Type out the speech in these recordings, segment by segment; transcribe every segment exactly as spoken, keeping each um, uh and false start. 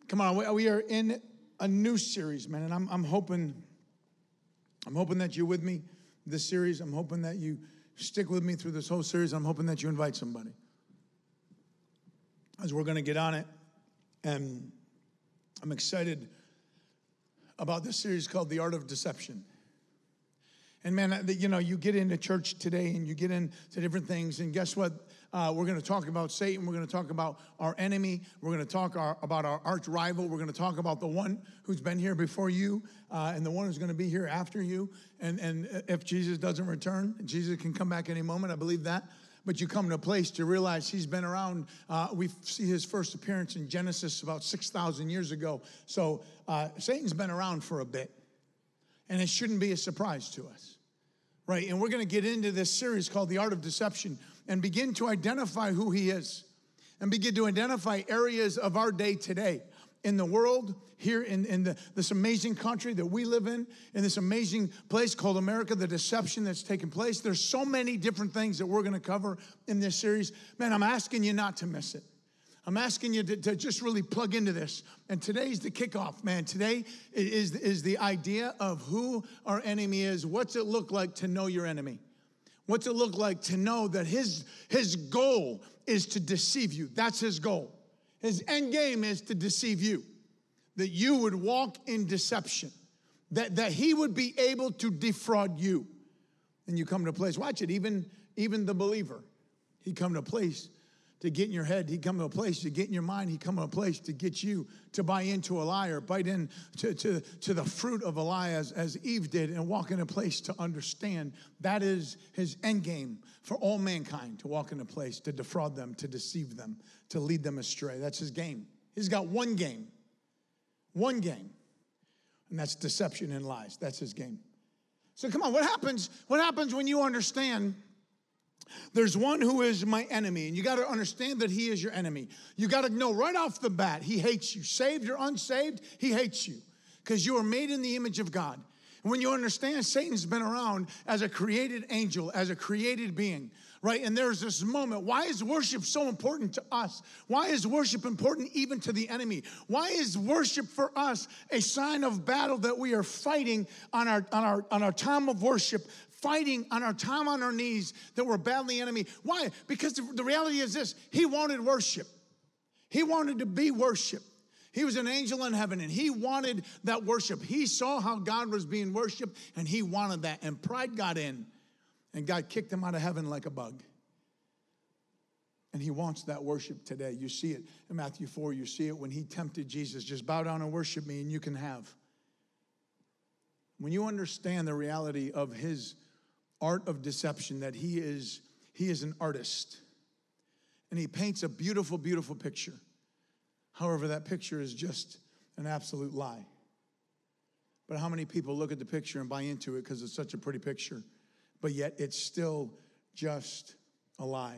Come on, we, we are in a new series, man, and I'm, I'm hoping, I'm hoping that you're with me this series. I'm hoping that you stick with me through this whole series. I'm hoping that you invite somebody, as we're going to get on it. And I'm excited about this series called The Art of Deception. And man, you know, you get into church today and you get into different things, and guess what? Uh, we're going to talk about Satan. We're going to talk about our enemy. We're going to talk our, about our arch rival. We're going to talk about the one who's been here before you uh, and the one who's going to be here after you. And, and if Jesus doesn't return, Jesus can come back any moment. I believe that. But you come to a place to realize he's been around. Uh, we see his first appearance in Genesis about six thousand years ago. So uh, Satan's been around for a bit. And it shouldn't be a surprise to us, right? And we're going to get into this series called The Art of Deception and begin to identify who he is and begin to identify areas of our day today in the world, here in, in the, this amazing country that we live in, in this amazing place called America, the deception that's taking place. There's so many different things that we're going to cover in this series. Man, I'm asking you not to miss it. I'm asking you to, to just really plug into this. And today's the kickoff, man. Today is, is the idea of who our enemy is. What's it look like to know your enemy? What's it look like to know that his, his goal is to deceive you? That's his goal. His end game is to deceive you. That you would walk in deception. That, that he would be able to defraud you. And you come to a place, watch it, even, even the believer. He come to a place to get in your head. He come to a place to get in your mind. He come to a place to get you to buy into a lie or bite in to, to, to the fruit of a lie as, as Eve did and walk in a place to understand that is his end game for all mankind, to walk in a place to defraud them, to deceive them, to lead them astray. That's his game. He's got one game, one game, and that's deception and lies. That's his game. So come on, what happens, what happens when you understand there's one who is my enemy, and you got to understand that he is your enemy. You got to know right off the bat, he hates you. Saved or unsaved, he hates you because you are made in the image of God. And when you understand Satan's been around as a created angel, as a created being, right? And there's this moment. Why is worship so important to us? Why is worship important even to the enemy? Why is worship for us a sign of battle that we are fighting on our, on our, on our time of worship, fighting on our time on our knees, that we're battling the enemy? Why? Because the, the reality is this. He wanted worship. He wanted to be worship. He was an angel in heaven, and he wanted that worship. He saw how God was being worshiped, and he wanted that. And pride got in, and God kicked him out of heaven like a bug. And he wants that worship today. You see it in Matthew four. You see it when he tempted Jesus. Just bow down and worship me, and you can have. When you understand the reality of his art of deception, that he is, he is an artist, and he paints a beautiful, beautiful picture. However, that picture is just an absolute lie. But how many people look at the picture and buy into it because it's such a pretty picture, but yet it's still just a lie?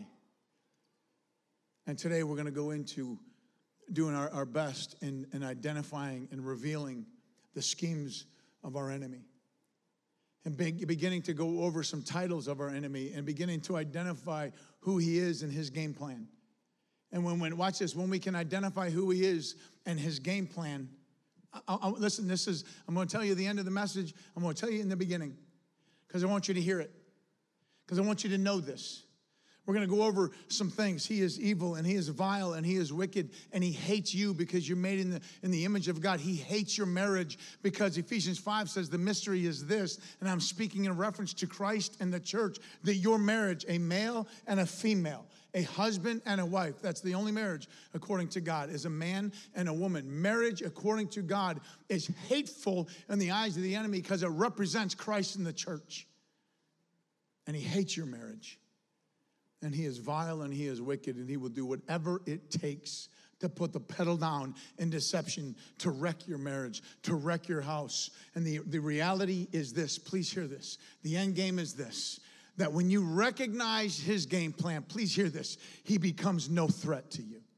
And today we're going to go into doing our, our best in, in identifying and revealing the schemes of our enemy. And be, beginning to go over some titles of our enemy and beginning to identify who he is and his game plan. And when, when watch this, when we can identify who he is and his game plan, I, I, listen, this is, I'm going to tell you the end of the message. I'm going to tell you in the beginning because I want you to hear it, because I want you to know this. We're going to go over some things. He is evil, and he is vile, and he is wicked, and he hates you because you're made in the, in the image of God. He hates your marriage because Ephesians five says the mystery is this, and I'm speaking in reference to Christ and the church, that your marriage, a male and a female, a husband and a wife, that's the only marriage according to God, is a man and a woman. Marriage according to God is hateful in the eyes of the enemy because it represents Christ and the church. And he hates your marriage. And he is vile and he is wicked, and he will do whatever it takes to put the pedal down in deception, to wreck your marriage, to wreck your house. And the, the reality is this, please hear this. The end game is this, that when you recognize his game plan, please hear this, he becomes no threat to you.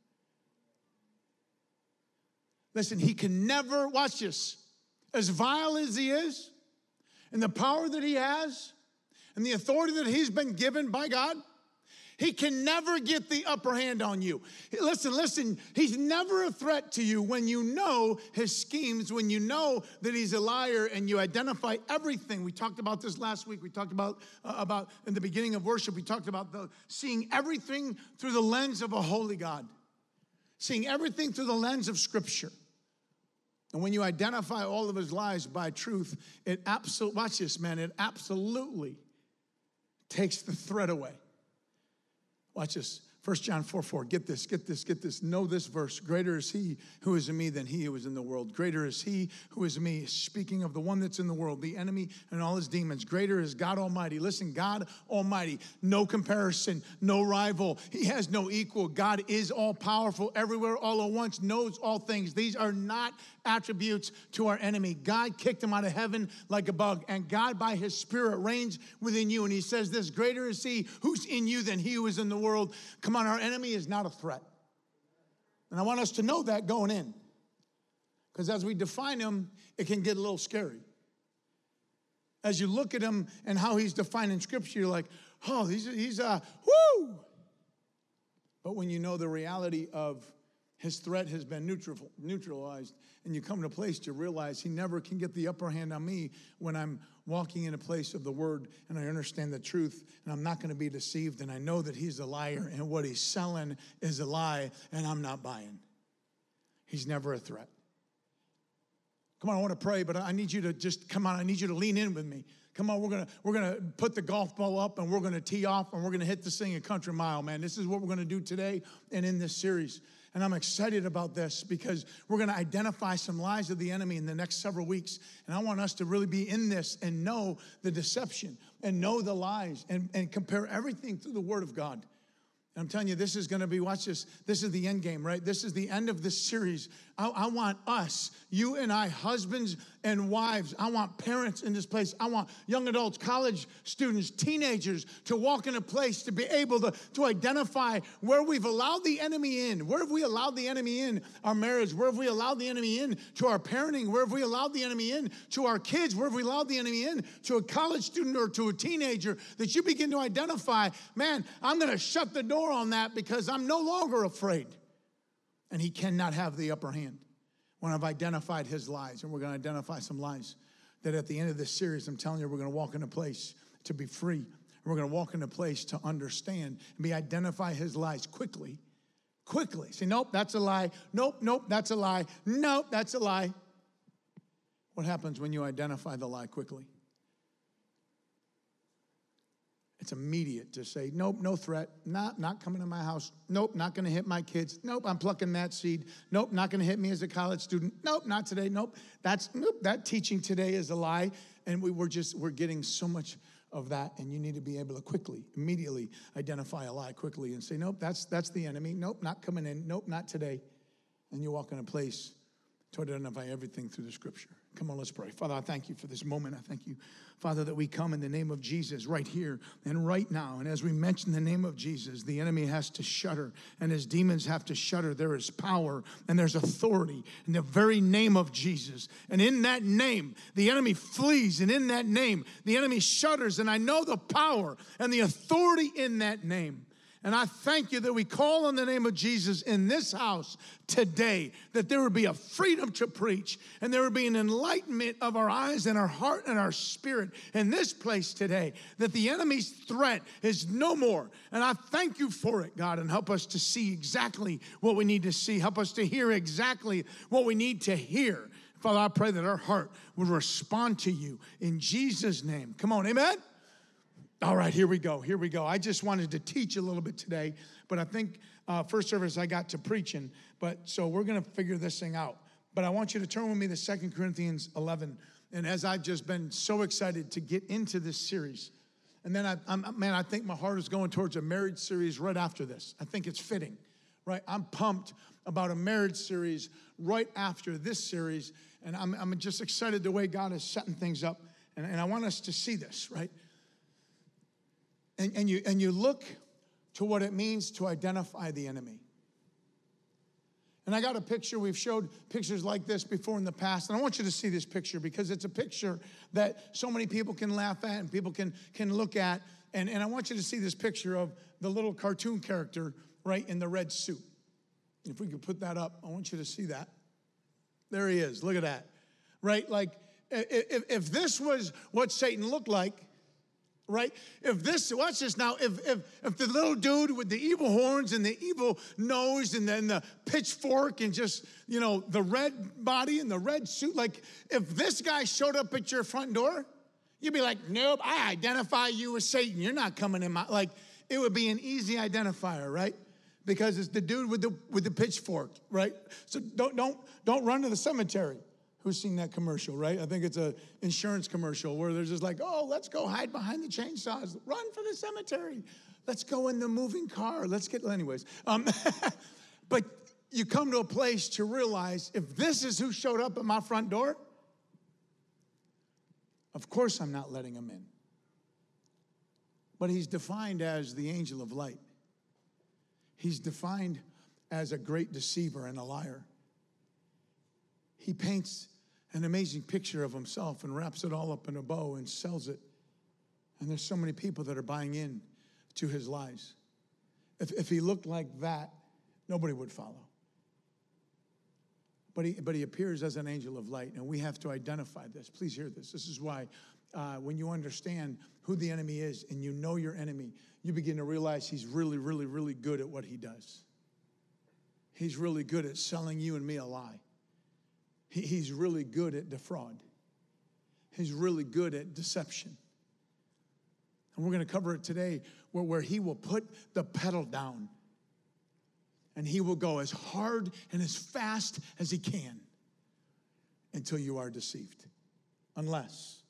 Listen, he can never, watch this, as vile as he is, and the power that he has, and the authority that he's been given by God, He can never get the upper hand on you. Listen, listen, he's never a threat to you when you know his schemes, when you know that he's a liar and you identify everything. We talked about this last week. We talked about, uh, about in the beginning of worship, we talked about the, seeing everything through the lens of a holy God, seeing everything through the lens of Scripture. And when you identify all of his lies by truth, it absolutely, watch this, man, it absolutely takes the threat away. Watch this. First John four four. Get this, get this, get this. Know this verse. Greater is he who is in me than he who is in the world. Greater is he who is in me. Speaking of the one that's in the world, the enemy and all his demons. Greater is God Almighty. Listen, God Almighty. No comparison, no rival. He has no equal. God is all powerful, everywhere, all at once, knows all things. These are not attributes to our enemy. God kicked him out of heaven like a bug, and God by his Spirit reigns within you. And he says this, greater is he who's in you than he who is in the world. Come on, our enemy is not a threat. And I want us to know that going in, because as we define him, it can get a little scary. As you look at him and how he's defined in Scripture, you're like, oh, he's, he's uh, whoo! But when you know the reality of his threat has been neutral, neutralized, and you come to a place to realize he never can get the upper hand on me when I'm walking in a place of the word and I understand the truth and I'm not going to be deceived, and I know that he's a liar and what he's selling is a lie and I'm not buying. He's never a threat. Come on, I want to pray, but I need you to just, come on, I need you to lean in with me. Come on, we're gonna we're gonna put the golf ball up and we're gonna tee off and we're gonna hit this thing a country mile, man. This is what we're gonna do today and in this series. And I'm excited about this because we're going to identify some lies of the enemy in the next several weeks. And I want us to really be in this and know the deception and know the lies and, and compare everything through the Word of God. And I'm telling you, this is going to be, watch this, this is the end game, right? This is the end of this series. I, I want us, you and I, husbands and wives, I want parents in this place. I want young adults, college students, teenagers to walk in a place to be able to, to identify where we've allowed the enemy in. Where have we allowed the enemy in our marriage? Where have we allowed the enemy in to our parenting? Where have we allowed the enemy in to our kids? Where have we allowed the enemy in to a college student or to a teenager? That you begin to identify, man, I'm going to shut the door on that because I'm no longer afraid. And he cannot have the upper hand when I've identified his lies. And we're going to identify some lies that at the end of this series, I'm telling you, we're going to walk in a place to be free. And we're going to walk in a place to understand and be identify his lies quickly. Quickly. Say, nope, that's a lie. Nope, nope, that's a lie. Nope, that's a lie. What happens when you identify the lie quickly? It's immediate to say, nope, no threat. Not, not coming to my house. Nope, not going to hit my kids. Nope, I'm plucking that seed. Nope, not going to hit me as a college student. Nope, not today. Nope, that's nope. That teaching today is a lie. And we, we're just, we're getting so much of that. And you need to be able to quickly, immediately identify a lie quickly and say, nope, that's, that's the enemy. Nope, not coming in. Nope, not today. And you walk in a place to identify everything through the Scripture. Come on, let's pray. Father, I thank you for this moment. I thank you, Father, that we come in the name of Jesus right here and right now. And as we mention the name of Jesus, the enemy has to shudder and his demons have to shudder. There is power and there's authority in the very name of Jesus. And in that name, the enemy flees. And in that name, the enemy shudders. And I know the power and the authority in that name. And I thank you that we call on the name of Jesus in this house today, that there would be a freedom to preach and there would be an enlightenment of our eyes and our heart and our spirit in this place today, that the enemy's threat is no more. And I thank you for it, God, and help us to see exactly what we need to see. Help us to hear exactly what we need to hear. Father, I pray that our heart would respond to you in Jesus' name. Come on, amen? All right, here we go, here we go. I just wanted to teach a little bit today, but I think uh, first service I got to preaching, but so we're going to figure this thing out. But I want you to turn with me to Second Corinthians eleven, and as I've just been so excited to get into this series, and then I, I'm, man, I think my heart is going towards a marriage series right after this. I think it's fitting, right? I'm pumped about a marriage series right after this series, and I'm, I'm just excited the way God is setting things up, and, and I want us to see this, right? And, and, you, and you look to what it means to identify the enemy. And I got a picture. We've showed pictures like this before in the past. And I want you to see this picture because it's a picture that so many people can laugh at and people can, can look at. and, and I want you to see this picture of the little cartoon character, right, in the red suit. If we could put that up, I want you to see that. There he is. Look at that. Right? Like, if, if this was what Satan looked like, right? If this, watch this now, if, if, if the little dude with the evil horns and the evil nose and then the pitchfork and just, you know, the red body and the red suit, like, if this guy showed up at your front door, you'd be like, nope, I identify you as Satan. You're not coming in my, like, it would be an easy identifier, right? Because it's the dude with the with the pitchfork, right? So don't don't don't run to the cemetery. Who's seen that commercial, right? I think it's an insurance commercial where they're just like, oh, let's go hide behind the chainsaws. Run for the cemetery. Let's go in the moving car. Let's get, anyways. Um, but you come to a place to realize if this is who showed up at my front door, of course I'm not letting him in. But he's defined as the angel of light. He's defined as a great deceiver and a liar. He paints an amazing picture of himself and wraps it all up in a bow and sells it. And there's so many people that are buying in to his lies. If, if he looked like that, nobody would follow. But he, but he appears as an angel of light, and we have to identify this. Please hear this. This is why uh, when you understand who the enemy is and you know your enemy, you begin to realize he's really, really, really good at what he does. He's really good at selling you and me a lie. He, he's really good at defraud. He's really good at deception. And we're going to cover it today where, where he will put the pedal down. And he will go as hard and as fast as he can until you are deceived. Unless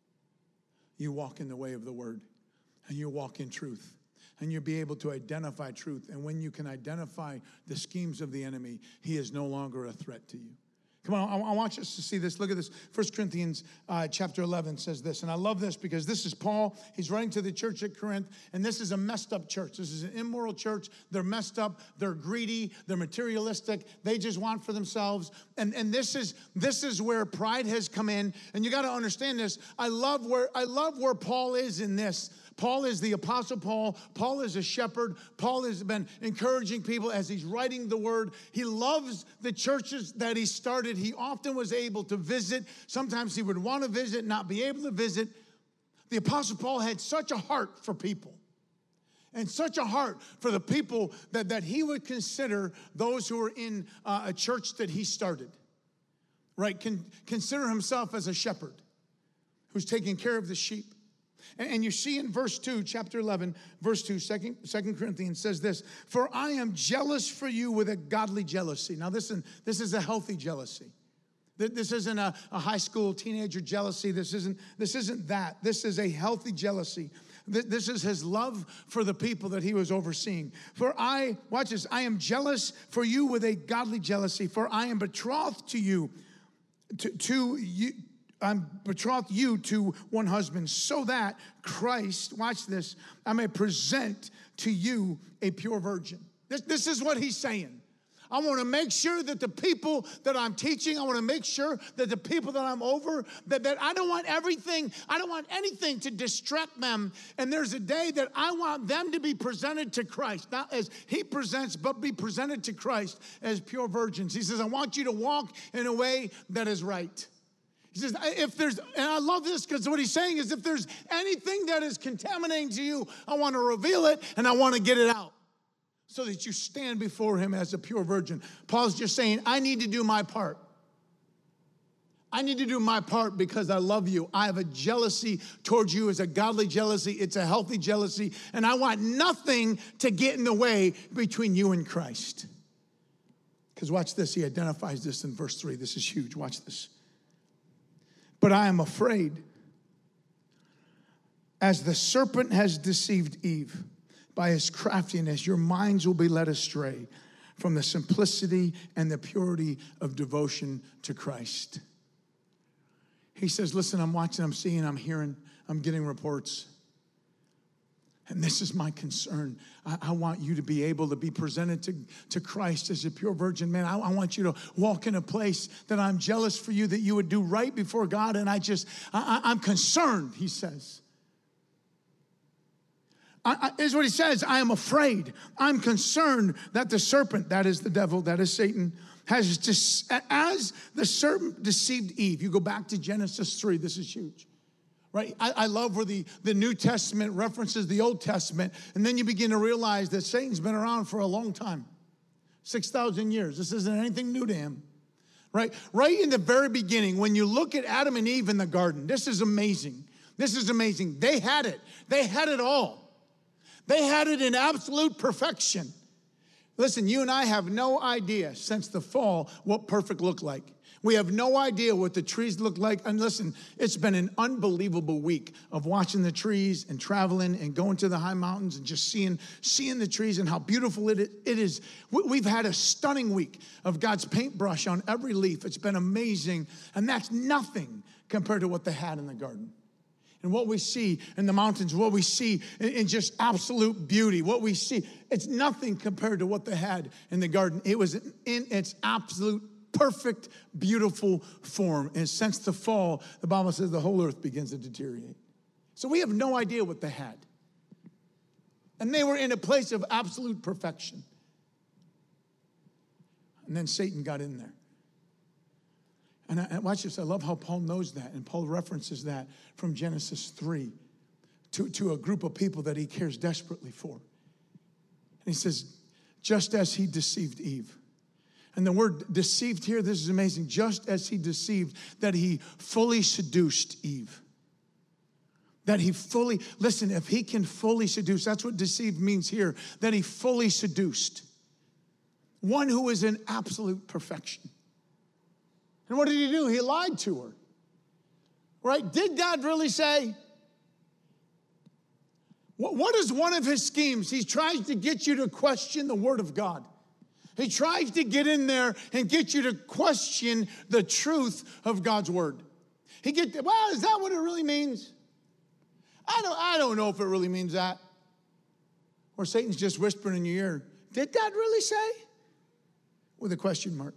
you walk in the way of the word and you walk in truth. And you'll be able to identify truth. And when you can identify the schemes of the enemy, he is no longer a threat to you. Come on, I, I want us to see this. Look at this. First Corinthians uh, chapter eleven says this. And I love this because this is Paul. He's writing to the church at Corinth. And this is a messed up church. This is an immoral church. They're messed up. They're greedy. They're materialistic. They just want for themselves. And, and this is this is where pride has come in. And you got to understand this. I love where I love where Paul is in this. Paul is the Apostle Paul. Paul is a shepherd. Paul has been encouraging people as he's writing the word. He loves the churches that he started. He often was able to visit. Sometimes he would want to visit, not be able to visit. The Apostle Paul had such a heart for people and such a heart for the people that, that he would consider those who were in uh, a church that he started, right? Can consider himself as a shepherd who's taking care of the sheep. And you see in verse two, chapter eleven, verse two, Second Corinthians says this, for I am jealous for you with a godly jealousy. Now, listen, this is a healthy jealousy. This isn't a, a high school teenager jealousy. This isn't, this isn't that. This is a healthy jealousy. This is his love for the people that he was overseeing. For I, watch this, I am jealous for you with a godly jealousy, for I am betrothed to you, to, to you, I'm betrothed you to one husband, so that Christ, watch this, I may present to you a pure virgin. This, this is what he's saying. I want to make sure that the people that I'm teaching, I want to make sure that the people that I'm over, that, that I don't want everything, I don't want anything to distract them. And there's a day that I want them to be presented to Christ, not as he presents, but be presented to Christ as pure virgins. He says, I want you to walk in a way that is right. He says, if there's, and I love this because what he's saying is if there's anything that is contaminating to you, I want to reveal it and I want to get it out so that you stand before him as a pure virgin. Paul's just saying, I need to do my part. I need to do my part because I love you. I have a jealousy towards you. It's a godly jealousy. It's a healthy jealousy. And I want nothing to get in the way between you and Christ. Because watch this. He identifies this in verse three. This is huge. Watch this. But I am afraid, as the serpent has deceived Eve by his craftiness, your minds will be led astray from the simplicity and the purity of devotion to Christ. He says, listen, I'm watching, I'm seeing, I'm hearing, I'm getting reports. And this is my concern. I, I want you to be able to be presented to, to Christ as a pure virgin. Man, I, I want you to walk in a place that I'm jealous for you, that you would do right before God. And I just, I, I'm concerned, he says. I, I, is what he says, I am afraid. I'm concerned that the serpent, that is the devil, that is Satan, has just, as the serpent deceived Eve. You go back to Genesis three, this is huge. Right? I, I love where the, the New Testament references the Old Testament, and then you begin to realize that Satan's been around for a long time, six thousand years. This isn't anything new to him. Right? Right in the very beginning, when you look at Adam and Eve in the garden, this is amazing. This is amazing. They had it. They had it all. They had it in absolute perfection. Listen, you and I have no idea since the fall what perfect looked like. We have no idea what the trees look like. And listen, it's been an unbelievable week of watching the trees and traveling and going to the high mountains and just seeing, seeing the trees and how beautiful it is. We've had a stunning week of God's paintbrush on every leaf. It's been amazing. And that's nothing compared to what they had in the garden. And what we see in the mountains, what we see in just absolute beauty, what we see, it's nothing compared to what they had in the garden. It was in its absolute perfect, beautiful form. And since the fall, the Bible says the whole earth begins to deteriorate. So we have no idea what they had. And they were in a place of absolute perfection. And then Satan got in there. And, I, and watch this, I love how Paul knows that. And Paul references that from Genesis three to, to a group of people that he cares desperately for. And he says, just as he deceived Eve. And the word deceived here, this is amazing. Just as he deceived, that he fully seduced Eve. That he fully, listen, if he can fully seduce, that's what deceived means here, that he fully seduced. One who is in absolute perfection. And what did he do? He lied to her. Right? Did God really say? What, what is one of his schemes? He tries to get you to question the word of God. He tries to get in there and get you to question the truth of God's word. He get, well, is that what it really means? I don't, I don't know if it really means that. Or Satan's just whispering in your ear, did God really say? With a question mark.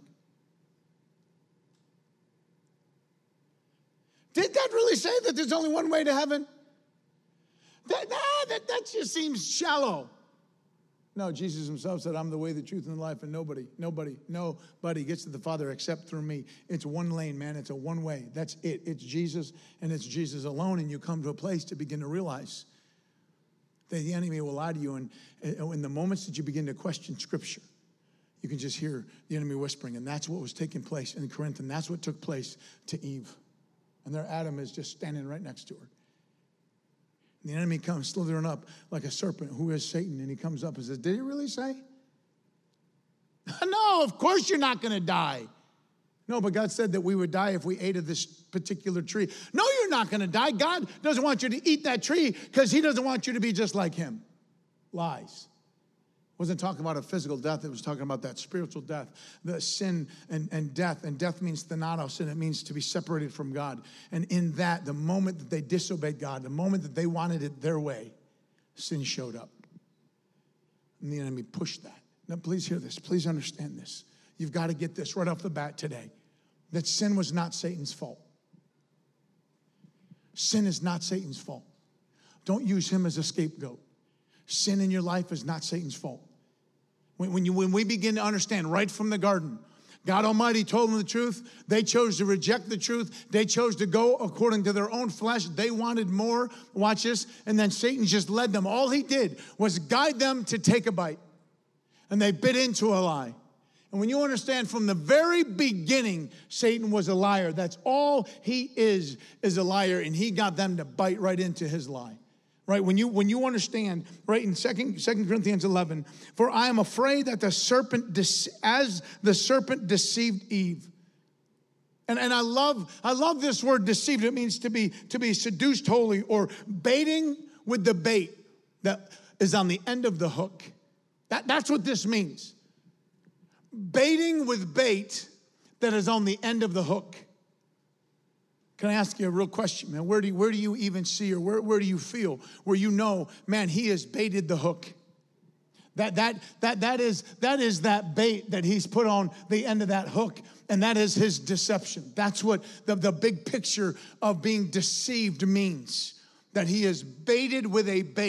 Did God really say that there's only one way to heaven? That, nah, that, that just seems shallow. No, Jesus himself said, I'm the way, the truth, and the life, and nobody, nobody, nobody gets to the Father except through me. It's one lane, man. It's a one way. That's it. It's Jesus, and it's Jesus alone, and you come to a place to begin to realize that the enemy will lie to you, and in the moments that you begin to question Scripture, you can just hear the enemy whispering, and that's what was taking place in Corinth, and that's what took place to Eve. And there Adam is just standing right next to her. And the enemy comes slithering up like a serpent, who is Satan, and he comes up and says, did he really say? No, of course you're not going to die. No, but God said that we would die if we ate of this particular tree. No, you're not going to die. God doesn't want you to eat that tree because he doesn't want you to be just like him. Lies. Wasn't talking about a physical death. It was talking about that spiritual death, the sin and, and death. And death means thanatos, and it means to be separated from God. And in that, the moment that they disobeyed God, the moment that they wanted it their way, sin showed up. And the enemy pushed that. Now, please hear this. Please understand this. You've got to get this right off the bat today, that sin was not Satan's fault. Sin is not Satan's fault. Don't use him as a scapegoat. Sin in your life is not Satan's fault. When, when, you, when we begin to understand right from the garden, God Almighty told them the truth. They chose to reject the truth. They chose to go according to their own flesh. They wanted more. Watch this. And then Satan just led them. All he did was guide them to take a bite. And they bit into a lie. And when you understand from the very beginning, Satan was a liar. That's all he is, is a liar. And he got them to bite right into his lie. Right, when you when you understand, right, in Second Corinthians eleven, for I am afraid that the serpent, as the serpent deceived Eve. And, and I love I love this word deceived. It means to be to be seduced wholly, or baiting with the bait that is on the end of the hook. That, that's what this means. Baiting with bait that is on the end of the hook. Can I ask you a real question, man? Where do you, where do you even see, or where, where do you feel where you know, man, he has baited the hook? That that that that is that is that bait that he's put on the end of that hook, and that is his deception. That's what the, the big picture of being deceived means. That he is baited with a bait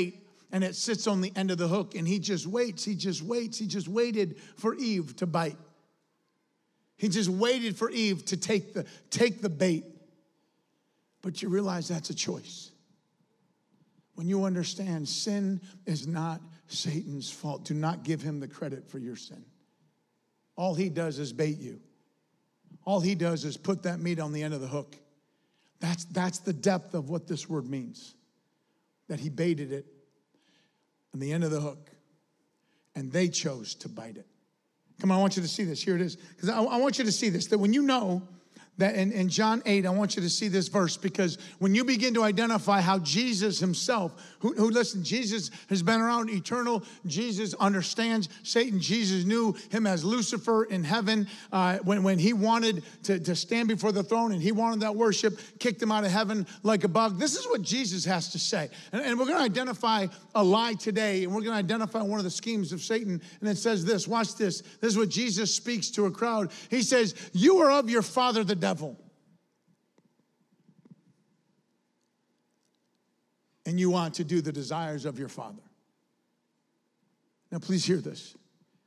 and it sits on the end of the hook, and he just waits, he just waits, he just waited for Eve to bite. He just waited for Eve to take the, take the bait. But you realize that's a choice. When you understand sin is not Satan's fault, do not give him the credit for your sin. All he does is bait you. All he does is put that meat on the end of the hook. That's, that's the depth of what this word means. That he baited it on the end of the hook, and they chose to bite it. Come on, I want you to see this. Here it is. Because I, I want you to see this, that when you know that in, in John eight, I want you to see this verse, because when you begin to identify how Jesus himself, who, who listen, Jesus has been around eternal. Jesus understands Satan. Jesus knew him as Lucifer in heaven uh, when, when he wanted to, to stand before the throne and he wanted that worship, kicked him out of heaven like a bug. This is what Jesus has to say. And, and we're going to identify a lie today, and we're going to identify one of the schemes of Satan. And it says this, watch this. This is what Jesus speaks to a crowd. He says, you are of your father, the devil, and you want to do the desires of your father. Now, please hear this.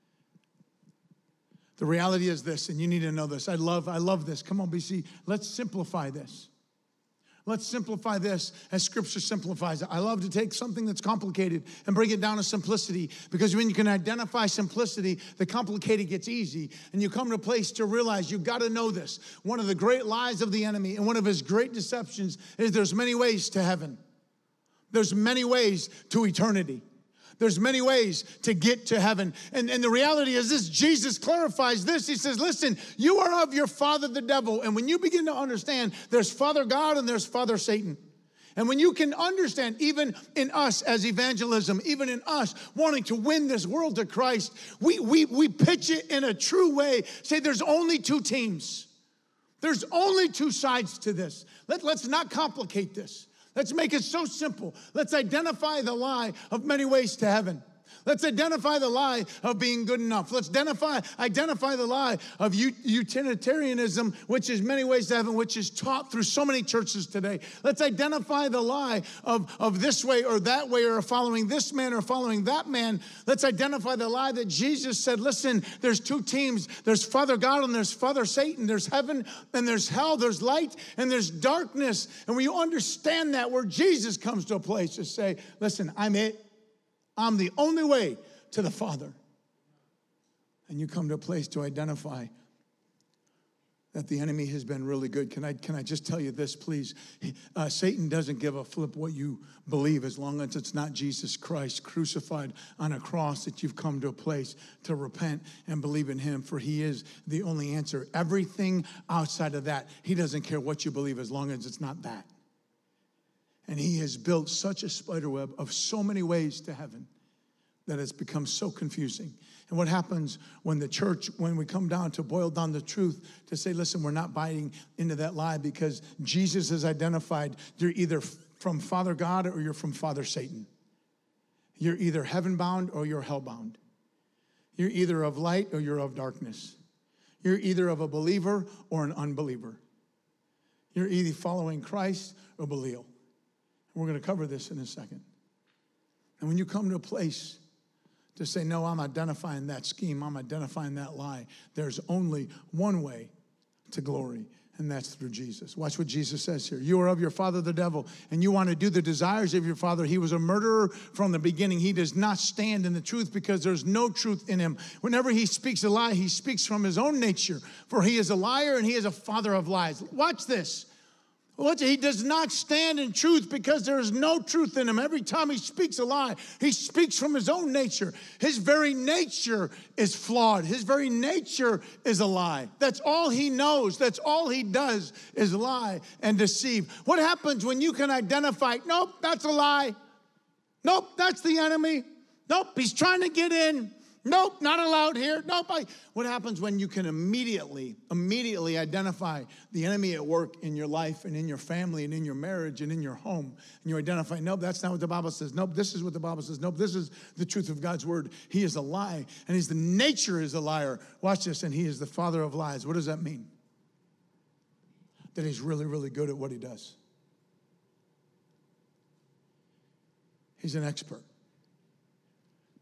The reality is this, and you need to know this. I love, I love this. Come on, B C. Let's simplify this. Let's simplify this as Scripture simplifies it. I love to take something that's complicated and bring it down to simplicity, because when you can identify simplicity, the complicated gets easy, and you come to a place to realize you've got to know this. One of the great lies of the enemy and one of his great deceptions is there's many ways to heaven. There's many ways to eternity. There's many ways to get to heaven. And, and the reality is this, Jesus clarifies this. He says, listen, you are of your father, the devil. And when you begin to understand there's Father God and there's Father Satan. And when you can understand, even in us as evangelism, even in us wanting to win this world to Christ, we, we, we pitch it in a true way. Say there's only two teams. There's only two sides to this. Let, let's not complicate this. Let's make it so simple. Let's identify the lie of many ways to heaven. Let's identify the lie of being good enough. Let's identify, identify the lie of utilitarianism, which is many ways to heaven, which is taught through so many churches today. Let's identify the lie of, of this way or that way, or following this man or following that man. Let's identify the lie that Jesus said, listen, there's two teams. There's Father God and there's Father Satan. There's heaven and there's hell. There's light and there's darkness. And when you understand that, where Jesus comes to a place to say, listen, I'm it. I'm the only way to the Father. And you come to a place to identify that the enemy has been really good. Can I, can I just tell you this, please? Uh, Satan doesn't give a flip what you believe, as long as it's not Jesus Christ crucified on a cross, that you've come to a place to repent and believe in him, for he is the only answer. Everything outside of that, he doesn't care what you believe, as long as it's not that. And he has built such a spider web of so many ways to heaven that it's become so confusing. And what happens when the church, when we come down to boil down the truth, to say, listen, we're not biting into that lie, because Jesus has identified you're either from Father God or you're from Father Satan. You're either heaven-bound or you're hell-bound. You're either of light or you're of darkness. You're either of a believer or an unbeliever. You're either following Christ or Belial. We're going to cover this in a second. And when you come to a place to say, no, I'm identifying that scheme, I'm identifying that lie, there's only one way to glory, and that's through Jesus. Watch what Jesus says here. You are of your father, the devil, and you want to do the desires of your father. He was a murderer from the beginning. He does not stand in the truth, because there's no truth in him. Whenever he speaks a lie, he speaks from his own nature, for he is a liar and he is a father of lies. Watch this. He does not stand in truth, because there is no truth in him. Every time he speaks a lie, he speaks from his own nature. His very nature is flawed. His very nature is a lie. That's all he knows. That's all he does is lie and deceive. What happens when you can identify, nope, that's a lie. Nope, that's the enemy. Nope, he's trying to get in. Nope, not allowed here. Nope. I, what happens when you can immediately, immediately identify the enemy at work in your life and in your family and in your marriage and in your home? And you identify, nope, that's not what the Bible says. Nope, this is what the Bible says. Nope, this is the truth of God's word. He is a lie, and his the nature is a liar. Watch this, and he is the father of lies. What does that mean? That he's really, really good at what he does. He's an expert.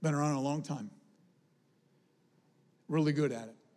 Been around a long time. Really good at it.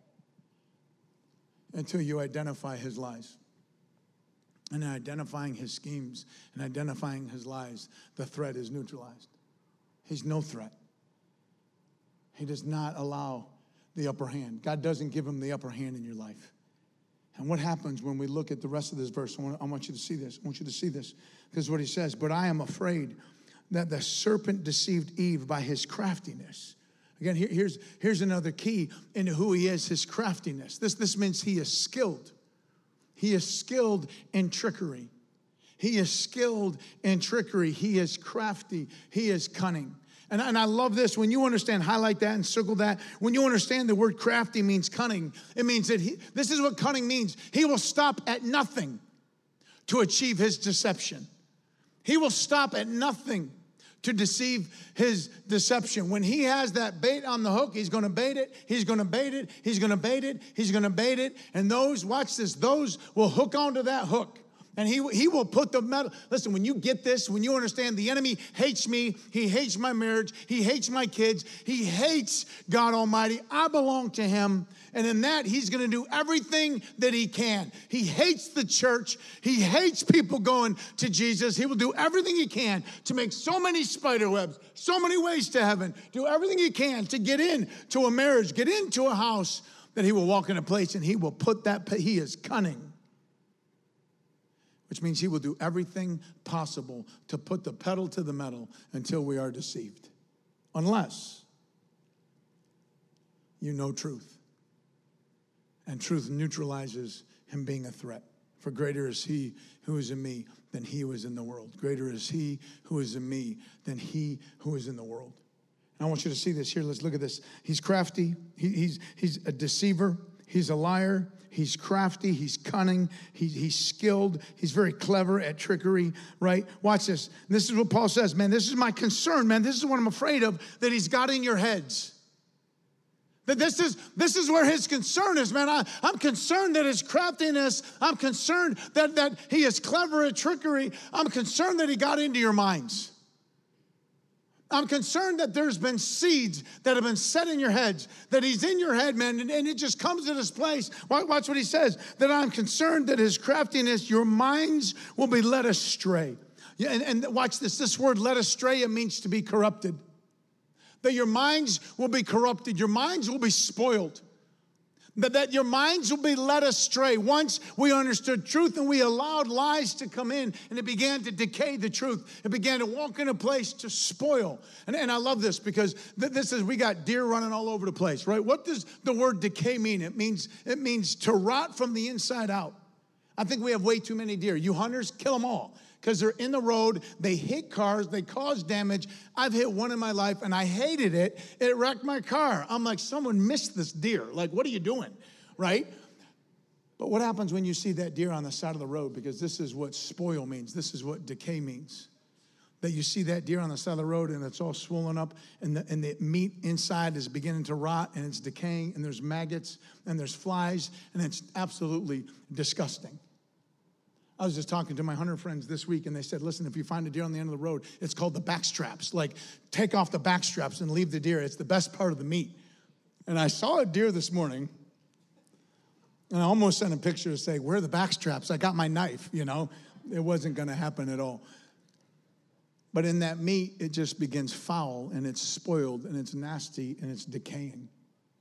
Until you identify his lies. And in identifying his schemes and identifying his lies, the threat is neutralized. He's no threat. He does not allow the upper hand. God doesn't give him the upper hand in your life. And what happens when we look at the rest of this verse? I want, I want you to see this. I want you to see this. Because what he says, but I am afraid that the serpent deceived Eve by his craftiness. Again, here, here's, here's another key into who he is, his craftiness. This, this means he is skilled. He is skilled in trickery. He is skilled in trickery. He is crafty. He is cunning. And, and I love this. When you understand, highlight that and circle that. When you understand the word crafty means cunning, it means that he, this is what cunning means. He will stop at nothing to achieve his deception. He will stop at nothing to deceive his deception. When he has that bait on the hook, he's going to bait it, he's going to bait it, he's going to bait it, he's going to bait it. And those, watch this, those will hook onto that hook. And he, he will put the metal. Listen, when you get this, when you understand the enemy hates me, he hates my marriage, he hates my kids, he hates God Almighty. I belong to him. And in that, he's going to do everything that he can. He hates the church. He hates people going to Jesus. He will do everything he can to make so many spider webs, so many ways to heaven, do everything he can to get into a marriage, get into a house, that he will walk in a place and he will put that, he is cunning. Which means he will do everything possible to put the pedal to the metal until we are deceived. Unless you know truth. And truth neutralizes him being a threat. For greater is he who is in me than he who is in the world. Greater is he who is in me than he who is in the world. And I want you to see this here. Let's look at this. He's crafty. He, he's, he's a deceiver. He's a liar. He's crafty. He's cunning. He, he's skilled. He's very clever at trickery, right? Watch this. This is what Paul says, man, this is my concern, man. This is what I'm afraid of, that he's got in your heads. That this is, this is where his concern is, man. I, I'm concerned that his craftiness, I'm concerned that, that he is clever at trickery. I'm concerned that he got into your minds. I'm concerned that there's been seeds that have been set in your heads, that he's in your head, man, and, and it just comes to this place. Watch what he says, that I'm concerned that his craftiness, your minds will be led astray. Yeah, and, and watch this, this word led astray, it means to be corrupted. That your minds will be corrupted, your minds will be spoiled. That, that your minds will be led astray. Once we understood truth and we allowed lies to come in and it began to decay the truth. It began to walk in a place to spoil. And, and I love this because th- this is, we got deer running all over the place, right? What does the word decay mean? It means, it means to rot from the inside out. I think we have way too many deer. You hunters, kill them all. Because they're in the road, they hit cars, they cause damage. I've hit one in my life, and I hated it. It wrecked my car. I'm like, someone missed this deer. Like, what are you doing, right? But what happens when you see that deer on the side of the road? Because this is what spoil means. This is what decay means. That you see that deer on the side of the road, and it's all swollen up, and the, and the meat inside is beginning to rot, and it's decaying, and there's maggots, and there's flies, and it's absolutely disgusting. I was just talking to my hunter friends this week, and they said, listen, if you find a deer on the end of the road, it's called the back straps. Like, take off the back straps and leave the deer. It's the best part of the meat. And I saw a deer this morning, and I almost sent a picture to say, where are the back straps? I got my knife, you know. It wasn't going to happen at all. But in that meat, it just begins foul, and it's spoiled, and it's nasty, and it's decaying.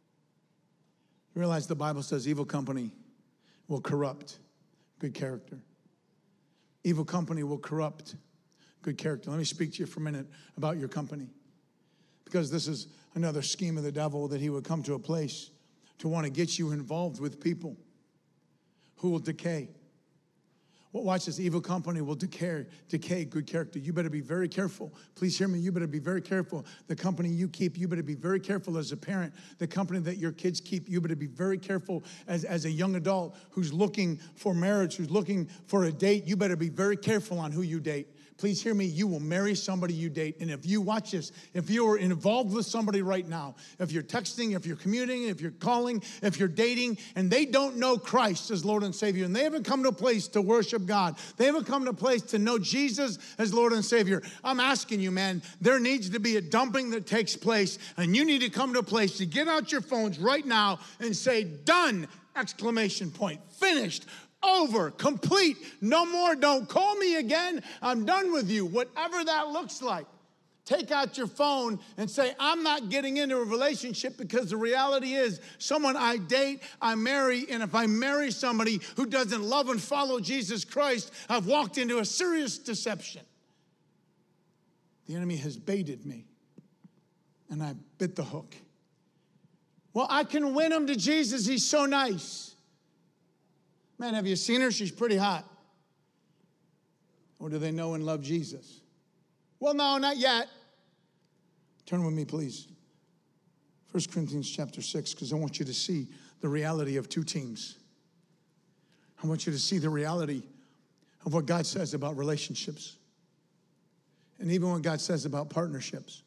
You realize the Bible says evil company will corrupt good character. Evil company will corrupt good character. Let me speak to you for a minute about your company. Because this is another scheme of the devil, that he would come to a place to want to get you involved with people who will decay. Well, watch this. Evil company will decay, decay good character. You better be very careful. Please hear me. You better be very careful. The company you keep, you better be very careful as a parent. The company that your kids keep, you better be very careful as, as a young adult who's looking for marriage, who's looking for a date. You better be very careful on who you date. please hear me, you will marry somebody you date. And if you, watch this, if you are involved with somebody right now, if you're texting, if you're commuting, if you're calling, if you're dating, and they don't know Christ as Lord and Savior, and they haven't come to a place to worship God, they haven't come to a place to know Jesus as Lord and Savior, I'm asking you, man, there needs to be a dumping that takes place, and you need to come to a place to get out your phones right now and say, done, exclamation point, finished, over, complete, no more, don't call me again, I'm done with you, whatever that looks like. Take out your phone and say, I'm not getting into a relationship, because the reality is someone I date, I marry, and if I marry somebody who doesn't love and follow Jesus Christ, I've walked into a serious deception. The enemy has baited me, and I bit the hook. Well, I can win him to Jesus, he's so nice. Man, have you seen her? She's pretty hot. Or do they know and love Jesus? Well, no, not yet. Turn with me, please. First Corinthians chapter six, because I want you to see the reality of two teams. I want you to see the reality of what God says about relationships. And even what God says about partnerships.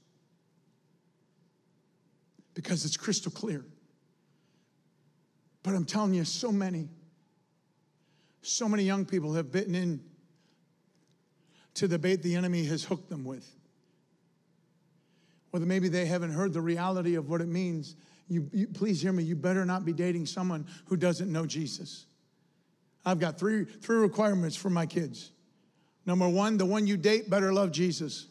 Because it's crystal clear. But I'm telling you, so many So many young people have bitten in to the bait the enemy has hooked them with. Whether maybe they haven't heard the reality of what it means. You, you, please hear me, you better not be dating someone who doesn't know Jesus. I've got three, three requirements for my kids. Number one, the one you date better love Jesus.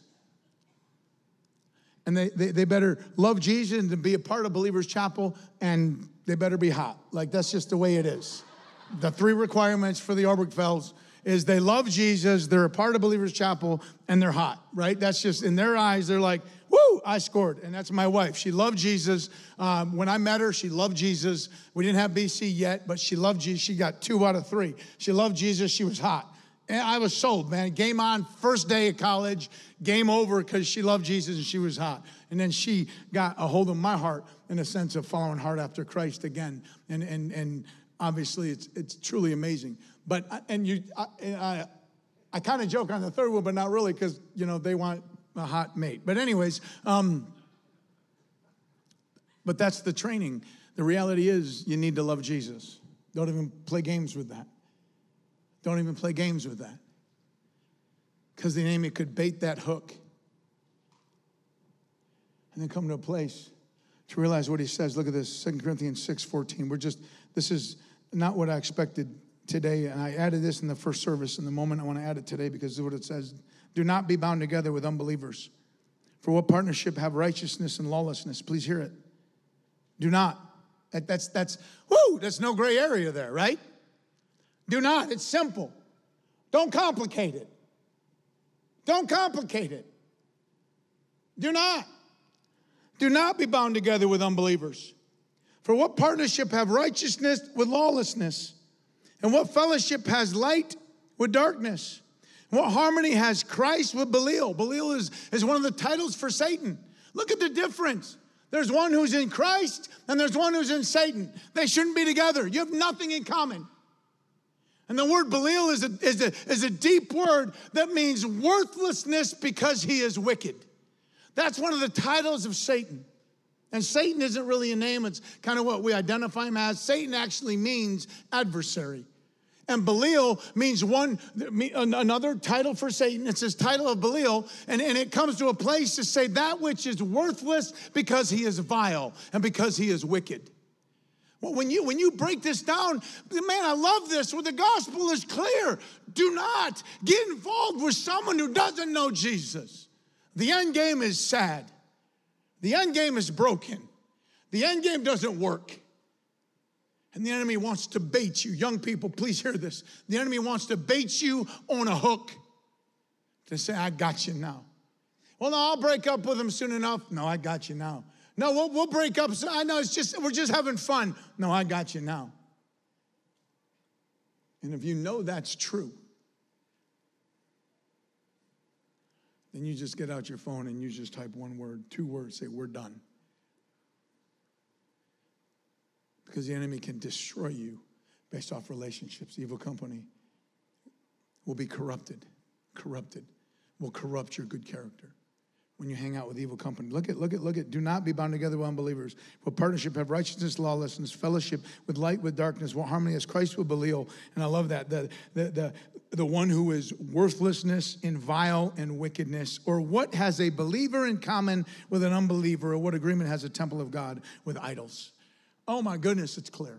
And they, they, they better love Jesus and be a part of Believers Chapel, and they better be hot. Like, that's just the way it is. The three requirements for the Obergfelds is they love Jesus, they're a part of Believers Chapel, and they're hot, right? That's just, in their eyes, they're like, woo, I scored. And that's my wife. She loved Jesus. Um, when I met her, she loved Jesus. We didn't have B C yet, but she loved Jesus. She got two out of three. She loved Jesus. She was hot. And I was sold, man. Game on, first day of college, game over, because she loved Jesus and she was hot. And then she got a hold of my heart in a sense of following hard after Christ again. And, and, and, obviously, it's it's truly amazing. But, and you, I, I, I kind of joke on the third one, but not really, because, you know, they want a hot mate. But anyways, um, but that's the training. The reality is you need to love Jesus. Don't even play games with that. Don't even play games with that. Because the enemy could bait that hook and then come to a place to realize what he says. Look at this, Second Corinthians six fourteen. We're just, this is not what I expected today. And I added this in the first service. In the moment, I want to add it today because this is what it says. Do not be bound together with unbelievers. For what partnership have righteousness and lawlessness? Please hear it. Do not. That, that's, that's, whoo, that's no gray area there, right? Do not. It's simple. Don't complicate it. Don't complicate it. Do not. Do not be bound together with unbelievers. For what partnership have righteousness with lawlessness? And what fellowship has light with darkness? And what harmony has Christ with Belial? Belial is, is one of the titles for Satan. Look at the difference. There's one who's in Christ and there's one who's in Satan. They shouldn't be together. You have nothing in common. And the word Belial is a, is a, is a deep word that means worthlessness because he is wicked. That's one of the titles of Satan. And Satan isn't really a name. It's kind of what we identify him as. Satan actually means adversary. And Belial means one, another title for Satan. It's his title of Belial. And, and it comes to a place to say that which is worthless because he is vile and because he is wicked. Well, when you, when you break this down, man, I love this. Where the gospel is clear. Do not get involved with someone who doesn't know Jesus. The end game is sad. The end game is broken. The end game doesn't work. And the enemy wants to bait you. Young people, please hear this. The enemy wants to bait you on a hook to say, I got you now. Well, no, I'll break up with him soon enough. No, I got you now. No, we'll, we'll break up. I know it's just, we're just having fun. No, I got you now. And if you know that's true, then you just get out your phone and you just type one word, two words, say, we're done. Because the enemy can destroy you based off relationships. Evil company will be corrupted, corrupted. will corrupt your good character when you hang out with evil company. Look at, look at, look at, do not be bound together with unbelievers. For partnership have righteousness, lawlessness, fellowship with light, with darkness, what harmony as Christ with Belial. And I love that. The, the, the, the one who is worthlessness in vile and wickedness, or what has a believer in common with an unbeliever, or what agreement has a temple of God with idols? Oh my goodness, it's clear.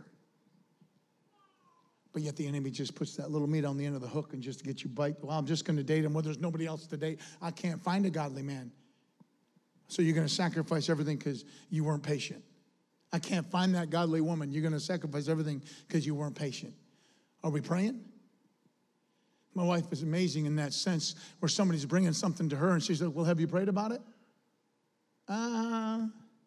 But yet the enemy just puts that little meat on the end of the hook and just to get you bite. Well, I'm just going to date him. Well, there's nobody else to date. I can't find a godly man. So you're going to sacrifice everything because you weren't patient. I can't find that godly woman. You're going to sacrifice everything because you weren't patient. Are we praying? My wife is amazing in that sense where somebody's bringing something to her and she's like, well, have you prayed about it? Uh,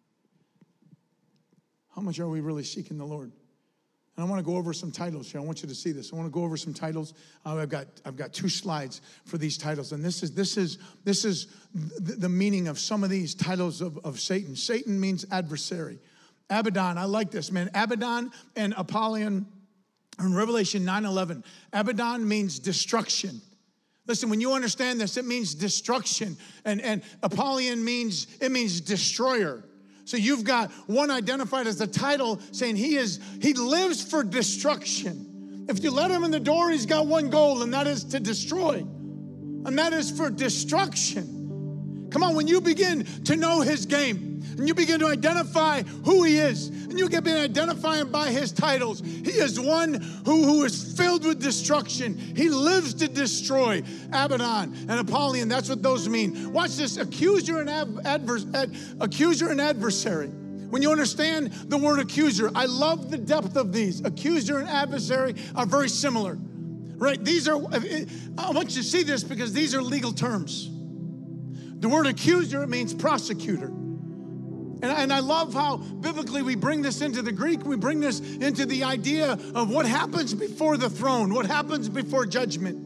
how much are we really seeking the Lord? And I want to go over some titles here. I want you to see this. I want to go over some titles. Uh, I've got I've got two slides for these titles, and this is this is this is the, the meaning of some of these titles of, of Satan. Satan means adversary. Abaddon, I like this, man. Abaddon and Apollyon in Revelation nine eleven. Abaddon means destruction. Listen, when you understand this, it means destruction, and and Apollyon means it means destroyer. So you've got one identified as the title saying he is, he lives for destruction. If you let him in the door, he's got one goal, and that is to destroy. And that is for destruction. Come on, when you begin to know his game, and you begin to identify who he is, and you begin to identify him by his titles, he is one who, who is filled with destruction. He lives to destroy. Abaddon and Apollyon, that's what those mean. Watch this, accuser and ad, adverse, ad, accuser and adversary. When you understand the word accuser, I love the depth of these. Accuser and adversary are very similar, right? These are, I want you to see this because these are legal terms. The word accuser, it means prosecutor. And, and I love how biblically we bring this into the Greek. We bring this into the idea of what happens before the throne, what happens before judgment,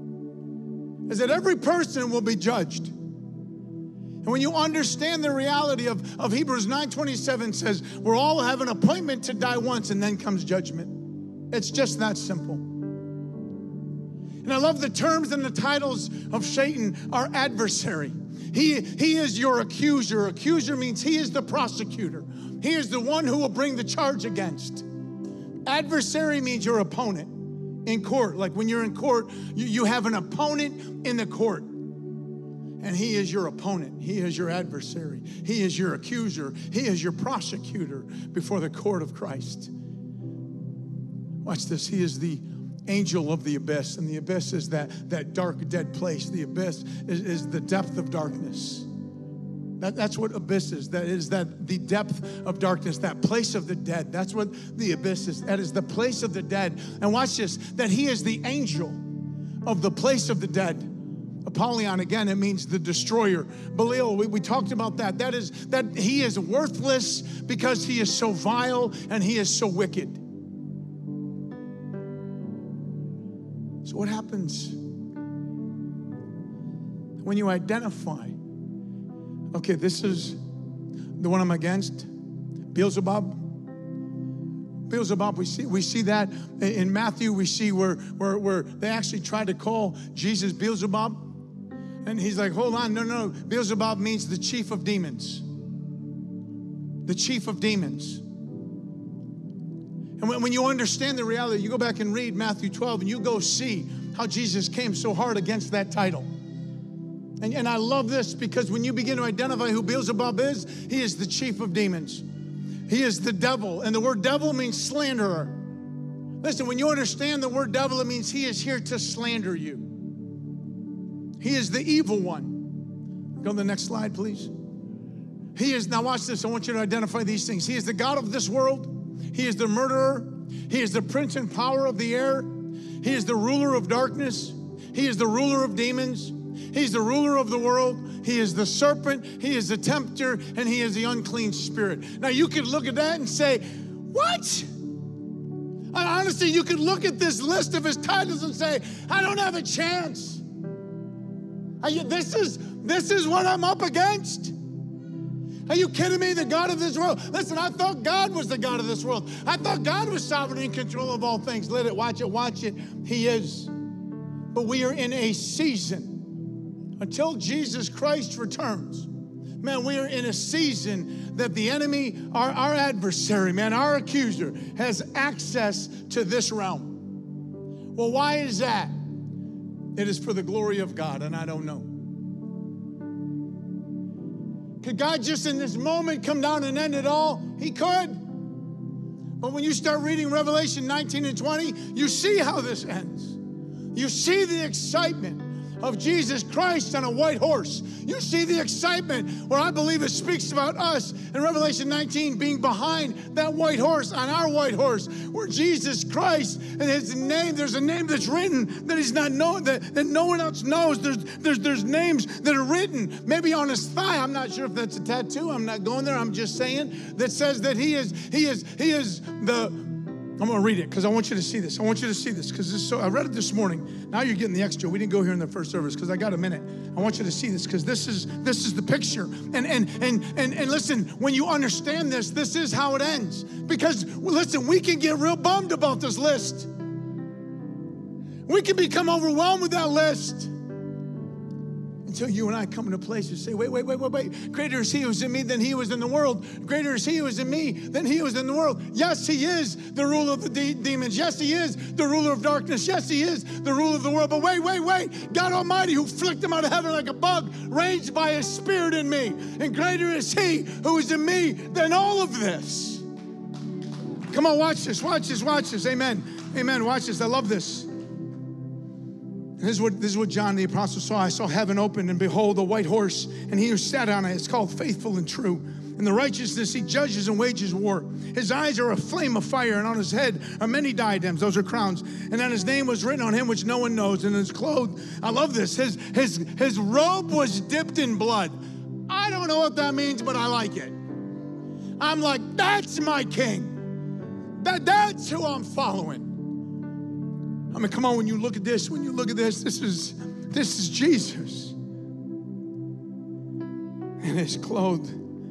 is that every person will be judged. And when you understand the reality of, of Hebrews nine twenty-seven says, we're all have an appointment to die once and then comes judgment. It's just that simple. And I love the terms and the titles of Satan are adversary. He, he is your accuser. Accuser means he is the prosecutor. He is the one who will bring the charge against. Adversary means your opponent in court. Like when you're in court, you, you have an opponent in the court. And he is your opponent. He is your adversary. He is your accuser. He is your prosecutor before the court of Christ. Watch this. He is the angel of the abyss, and the abyss is that, that dark, dead place. The abyss is, is the depth of darkness. That, that's what abyss is. That is that the depth of darkness, that place of the dead. That's what the abyss is. That is the place of the dead. And watch this, that he is the angel of the place of the dead. Apollyon, again, it means the destroyer. Belial, we, we talked about that. That is that he is worthless because he is so vile and he is so wicked. So what happens when you identify, okay, this is the one I'm against, Beelzebub. Beelzebub, we see we see that in Matthew. We see where, where, where they actually tried to call Jesus Beelzebub. And he's like, hold on, no, no. Beelzebub means the chief of demons. The chief of demons. And when, when you understand the reality, you go back and read Matthew twelve and you go see how Jesus came so hard against that title. And, and I love this because when you begin to identify who Beelzebub is, he is the chief of demons. He is the devil. And the word devil means slanderer. Listen, when you understand the word devil, it means he is here to slander you. He is the evil one. Go to the next slide, please. He is, now watch this. I want you to identify these things. He is the God of this world. He is the murderer. He is the prince and power of the air. He is the ruler of darkness. He is the ruler of demons. He's the ruler of the world. He is the serpent. He is the tempter. And he is the unclean spirit. Now you could look at that and say, what? And honestly, you could look at this list of his titles and say, I don't have a chance. I, this is, this is what I'm up against. Are you kidding me? The God of this world. Listen, I thought God was the God of this world. I thought God was sovereign and in control of all things. Let it, watch it, watch it. He is. But we are in a season until Jesus Christ returns, man, we are in a season that the enemy, our, our adversary, man, our accuser, has access to this realm. Well, why is that? It is for the glory of God, and I don't know. Could God just in this moment come down and end it all? He could. But when you start reading Revelation nineteen and twenty, you see how this ends. You see the excitement of Jesus Christ on a white horse. You see the excitement where I believe it speaks about us in Revelation nineteen being behind that white horse, on our white horse, where Jesus Christ and his name, there's a name that's written that he's not known, that, that no one else knows. There's, there's, there's names that are written, maybe on his thigh. I'm not sure if that's a tattoo. I'm not going there. I'm just saying that says that he is, he is, he is the, I'm going to read it because I want you to see this. I want you to see this because this is so, I read it this morning. Now you're getting the extra. We didn't go here in the first service because I got a minute. I want you to see this because this is this is the picture. And and and and and listen, when you understand this, this is how it ends. Because listen, we can get real bummed about this list. We can become overwhelmed with that list. Until you and I come into a place and say, wait, wait, wait, wait, wait. Greater is he who is in me than he who is in the world. Greater is he who is in me than he who is in the world. Yes, he is the ruler of the de- demons. Yes, he is the ruler of darkness. Yes, he is the ruler of the world. But wait, wait, wait. God Almighty, who flicked him out of heaven like a bug, reigns by his spirit in me. And greater is he who is in me than all of this. Come on, watch this, watch this, watch this. Amen. Amen. Watch this. I love this. This is, what, this is what John the Apostle saw. I saw heaven open, and behold, a white horse, and he who sat on it is called Faithful and True. In the righteousness he judges and wages war. His eyes are a flame of fire, and on his head are many diadems. Those are crowns. And then his name was written on him which no one knows. And his clothed, I love this, his, his, his robe was dipped in blood. I don't know what that means, but I like it. I'm like, that's my king. That, that's who I'm following. I mean, come on, when you look at this, when you look at this, this is, this is Jesus. And he's clothed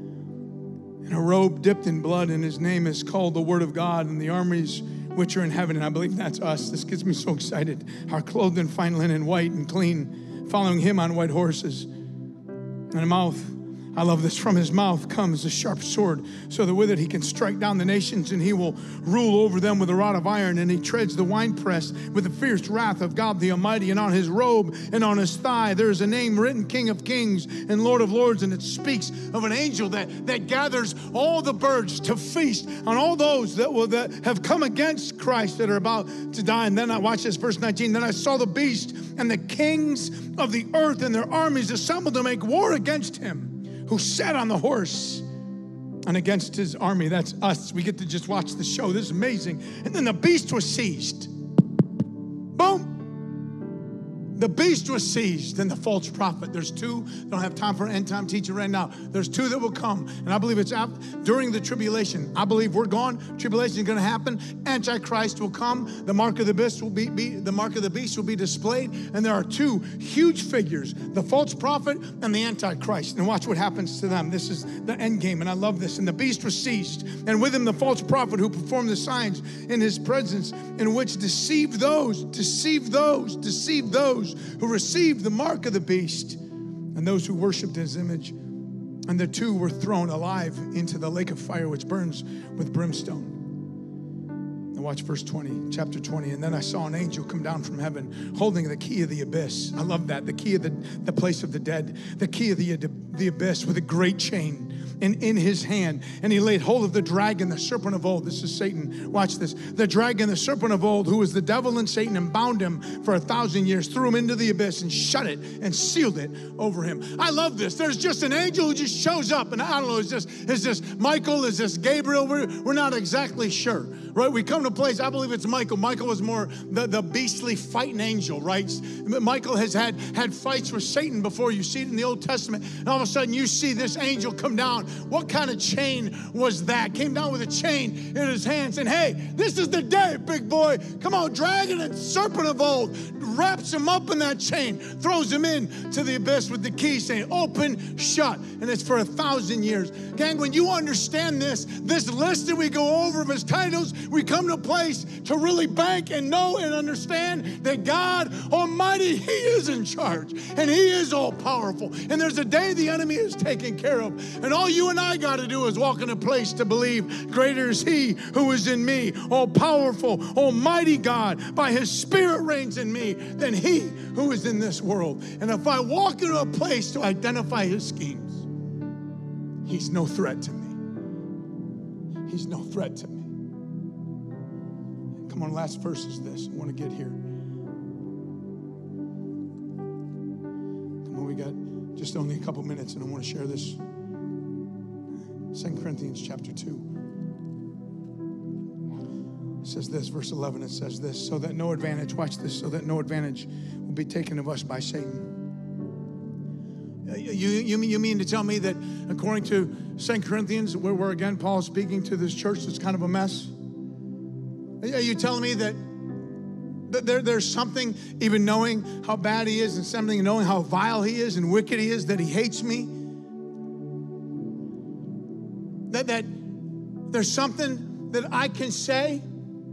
in a robe dipped in blood, and his name is called the Word of God, and the armies which are in heaven, and I believe that's us. This gets me so excited, are clothed in fine linen, white and clean, following him on white horses. And a mouth, I love this, from his mouth comes a sharp sword, so that with it he can strike down the nations, and he will rule over them with a rod of iron, and he treads the winepress with the fierce wrath of God the Almighty. And on his robe and on his thigh there is a name written, King of Kings and Lord of Lords, and it speaks of an angel that, that gathers all the birds to feast on all those that will that have come against Christ, that are about to die. And then I watch this, verse nineteen, then I saw the beast and the kings of the earth and their armies assembled to make war against him who sat on the horse and against his army. That's us. We get to just watch the show. This is amazing. And then the beast was seized. Boom. The beast was seized, and the false prophet. There's two. I don't have time for an end time teaching right now. There's two that will come, and I believe it's after, during the tribulation. I believe we're gone. Tribulation is going to happen. Antichrist will come. The mark of the beast will be, be the mark of the beast will be displayed, and there are two huge figures: the false prophet and the Antichrist. And watch what happens to them. This is the end game, and I love this. And the beast was seized, and with him the false prophet who performed the signs in his presence, in which deceived those, deceived those, deceived those who received the mark of the beast and those who worshiped his image. And the two were thrown alive into the lake of fire which burns with brimstone. Now watch verse twenty, chapter twenty. And then I saw an angel come down from heaven holding the key of the abyss. I love that. The key of the, the place of the dead. The key of the, the abyss with a great chain. And in his hand, and he laid hold of the dragon, the serpent of old. This is Satan. Watch this. The dragon, the serpent of old, who was the devil and Satan, and bound him for a thousand years, threw him into the abyss and shut it and sealed it over him. I love this. There's just an angel who just shows up, and I don't know, is this, is this Michael? Is this Gabriel? We're, we're not exactly sure, right? We come to a place, I believe it's Michael. Michael was more the, the beastly fighting angel, right? Michael has had, had fights with Satan before. You see it in the Old Testament, and all of a sudden you see this angel come down. What kind of chain was that? Came down with a chain in his hand saying, hey, this is the day, big boy. Come on, dragon and serpent of old. Wraps him up in that chain, throws him in to the abyss with the key saying, open, shut. And it's for a thousand years. Gang, when you understand this, this list that we go over of his titles, We come to a place to really bank and know and understand that God Almighty, He is in charge and He is all powerful. And there's a day the enemy is taken care of. And all you and I got to do is walk in a place to believe greater is He who is in me, all powerful, almighty God, by His Spirit reigns in me, than he who is in this world. And if I walk into a place to identify His schemes, He's no threat to me. He's no threat to me. Come on, last verse is this. I want to get here. Come on, we got just only a couple minutes, and I want to share this. Second Corinthians chapter two. It says this, verse eleven, it says this, so that no advantage, watch this, so that no advantage will be taken of us by Satan. You, you, you mean to tell me that according to Second Corinthians, where, where again Paul's speaking to this church that's kind of a mess? Are you telling me that, that there, there's something, even knowing how bad he is and something knowing how vile he is and wicked he is, that he hates me? That, that there's something that I can say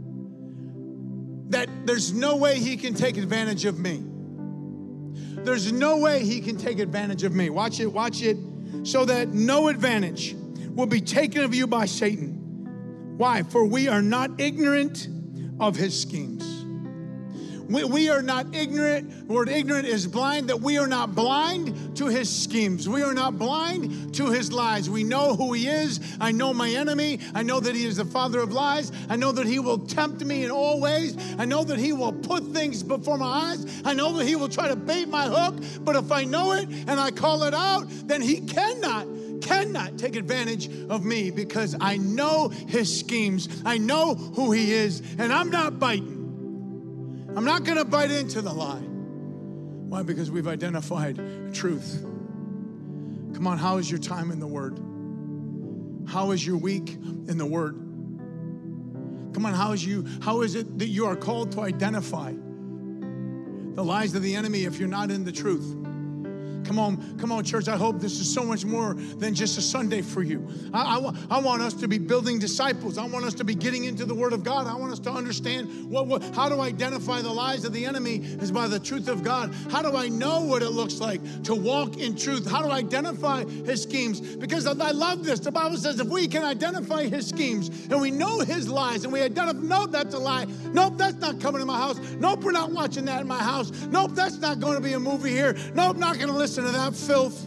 that there's no way he can take advantage of me. There's no way he can take advantage of me. Watch it, watch it. So that no advantage will be taken of you by Satan. Why? For we are not ignorant of his schemes. We, we are not ignorant. The word ignorant is blind, that we are not blind to his schemes. We are not blind to his lies. We know who he is. I know my enemy. I know that he is the father of lies. I know that he will tempt me in all ways. I know that he will put things before my eyes. I know that he will try to bait my hook. But if I know it and I call it out, then he cannot cannot take advantage of me, because I know his schemes. I know who he is, and I'm not biting. I'm not going to bite into the lie. Why? Because we've identified truth. Come on, how is your time in the Word? How is your week in the Word? Come on, how is you? How is it that you are called to identify the lies of the enemy if you're not in the truth? Come on, come on, church. I hope this is so much more than just a Sunday for you. I, I, I want us to be building disciples. I want us to be getting into the Word of God. I want us to understand what, what, how to identify the lies of the enemy is by the truth of God. How do I know what it looks like to walk in truth? How do I identify his schemes? Because I, I love this. The Bible says if we can identify his schemes and we know his lies and we identify, nope, that's a lie. Nope, that's not coming to my house. Nope, we're not watching that in my house. Nope, that's not going to be a movie here. Nope, not going to listen to that filth.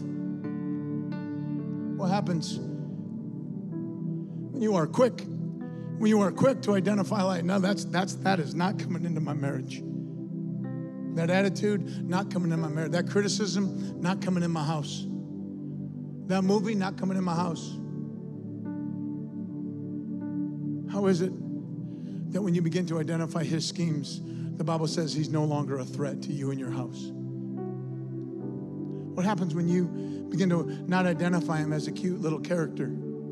What happens when you are quick? When you are quick to identify light, no, that's that's that is not coming into my marriage. That attitude, not coming in my marriage. That criticism, not coming in my house. That movie, not coming in my house. How is it that when you begin to identify his schemes, the Bible says he's no longer a threat to you and your house? What happens when you begin to not identify him as a cute little character,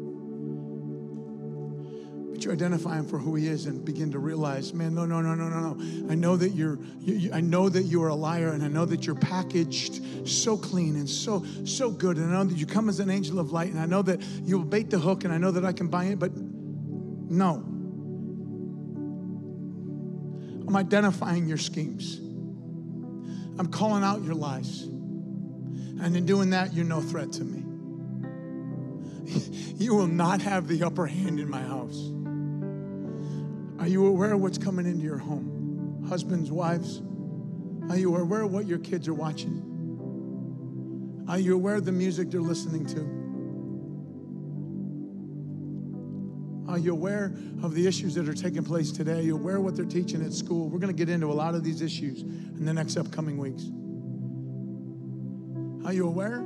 but you identify him for who he is and begin to realize, man, no, no, no, no, no, no. I know that you're, you, you, I know that you are a liar, and I know that you're packaged so clean and so, so good, and I know that you come as an angel of light, and I know that you will bait the hook, and I know that I can buy it, but no. I'm identifying your schemes. I'm calling out your lies. And in doing that, you're no threat to me. You will not have the upper hand in my house. Are you aware of what's coming into your home? Husbands, wives, are you aware of what your kids are watching? Are you aware of the music they're listening to? Are you aware of the issues that are taking place today? Are you aware of what they're teaching at school? We're going to get into a lot of these issues in the next upcoming weeks. Are you aware?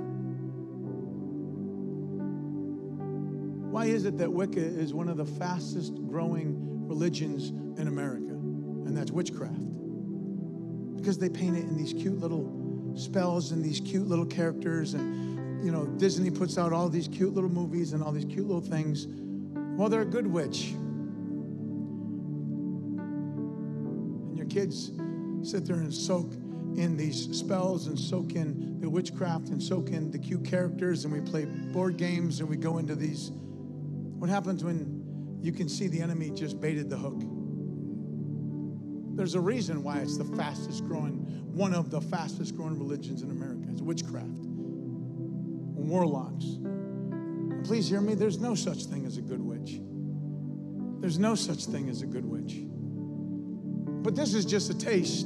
Why is it that Wicca is one of the fastest growing religions in America? And that's witchcraft. Because they paint it in these cute little spells and these cute little characters, and, you know, Disney puts out all these cute little movies and all these cute little things. Well, they're a good witch. And your kids sit there and soak in these spells and soak in the witchcraft and soak in the cute characters, and we play board games and we go into these. What happens when you can see the enemy just baited the hook. There's a reason why it's the fastest growing, one of the fastest growing religions in America. It's witchcraft, warlocks. Please hear me, there's no such thing as a good witch. There's no such thing as a good witch. But this is just a taste.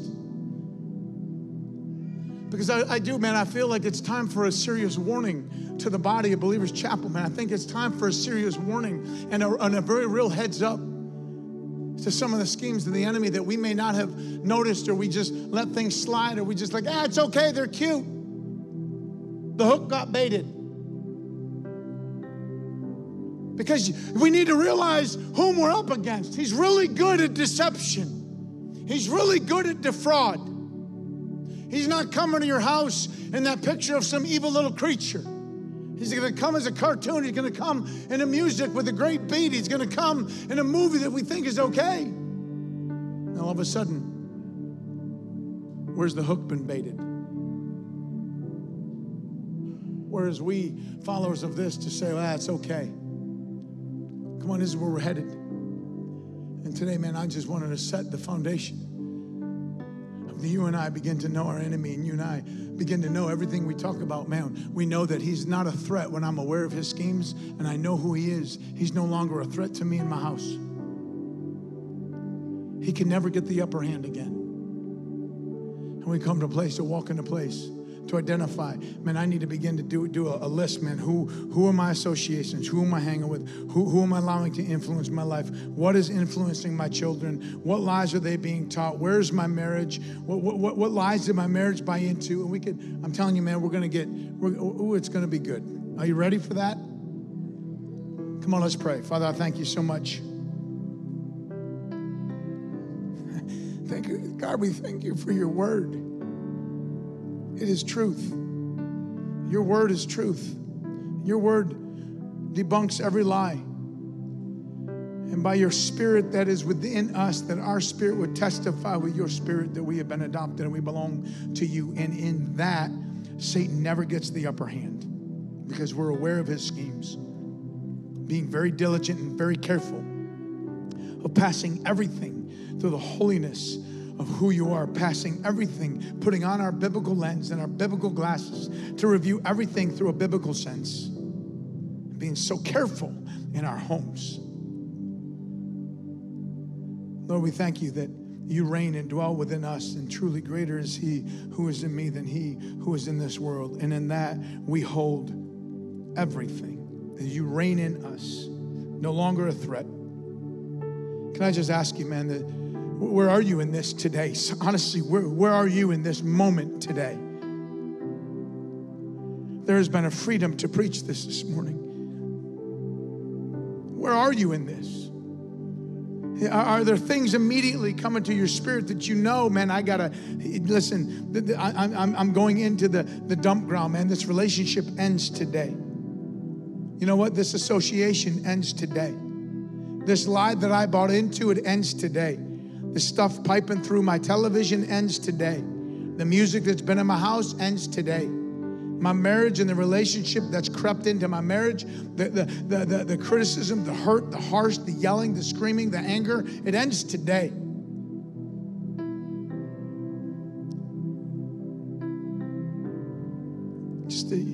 Because I, I do, man, I feel like it's time for a serious warning to the body of Believers Chapel, man. I think it's time for a serious warning and a, and a very real heads up to some of the schemes of the enemy that we may not have noticed, or we just let things slide, or we just like, ah, it's okay, they're cute. The hook got baited. Because we need to realize whom we're up against. He's really good at deception. He's really good at defraud. He's not coming to your house in that picture of some evil little creature. He's going to come as a cartoon. He's going to come in a music with a great beat. He's going to come in a movie that we think is okay. And all of a sudden, where's the hook been baited? Whereas we, followers of this, to say, well, that's okay. Come on, this is where we're headed. And today, man, I just wanted to set the foundation. You and I begin to know our enemy, and you and I begin to know everything we talk about, man. We know that he's not a threat when I'm aware of his schemes and I know who he is. He's no longer a threat to me in my house. He can never get the upper hand again. And we come to a place, to walk into a place, to identify, man, I need to begin to do, do a, a list, man. Who, who are my associations? Who am I hanging with? Who, who am I allowing to influence my life? What is influencing my children? What lies are they being taught? Where's my marriage? What, what, what lies did my marriage buy into? And we could, I'm telling you, man, we're going to get, we're, ooh, it's going to be good. Are you ready for that? Come on, let's pray. Father, I thank you so much. Thank you, God, we thank you for your word. It is truth. Your word is truth. Your word debunks every lie. And by your spirit that is within us, that our spirit would testify with your spirit that we have been adopted and we belong to you. And in that, Satan never gets the upper hand because we're aware of his schemes. Being very diligent and very careful of passing everything through the holiness of who you are, passing everything, putting on our biblical lens and our biblical glasses to review everything through a biblical sense, being so careful in our homes. Lord, we thank you that you reign and dwell within us, and truly greater is he who is in me than he who is in this world. And in that we hold everything, that you reign in us, no longer a threat. Can I just ask you, man, that where are you in this today? Honestly, where, where are you in this moment today? There has been a freedom to preach this this morning. Where are you in this? Are there things immediately coming to your spirit that you know, man, I gotta, listen, I'm, I'm going into the, the dump ground, man. This relationship ends today. You know what? This association ends today. This lie that I bought into, it ends today. The stuff piping through my television ends today. The music that's been in my house ends today. My marriage and the relationship that's crept into my marriage, the, the, the, the, the criticism, the hurt, the harsh, the yelling, the screaming, the anger, it ends today. Just the,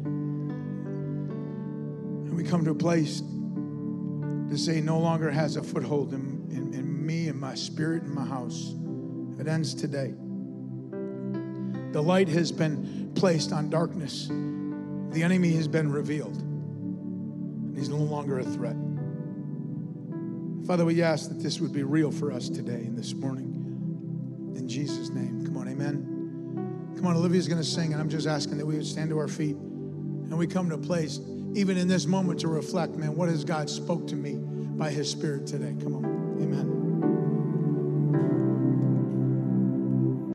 and we come to a place to say no longer has a foothold in, in, in me and my spirit and my house. It ends today. The light has been placed on darkness. The enemy has been revealed. And he's no longer a threat. Father, we ask that this would be real for us today and this morning. In Jesus' name. Come on, amen. Come on, Olivia's going to sing, and I'm just asking that we would stand to our feet and we come to a place, even in this moment, to reflect, man, what has God spoke to me by his Spirit today? Come on, amen.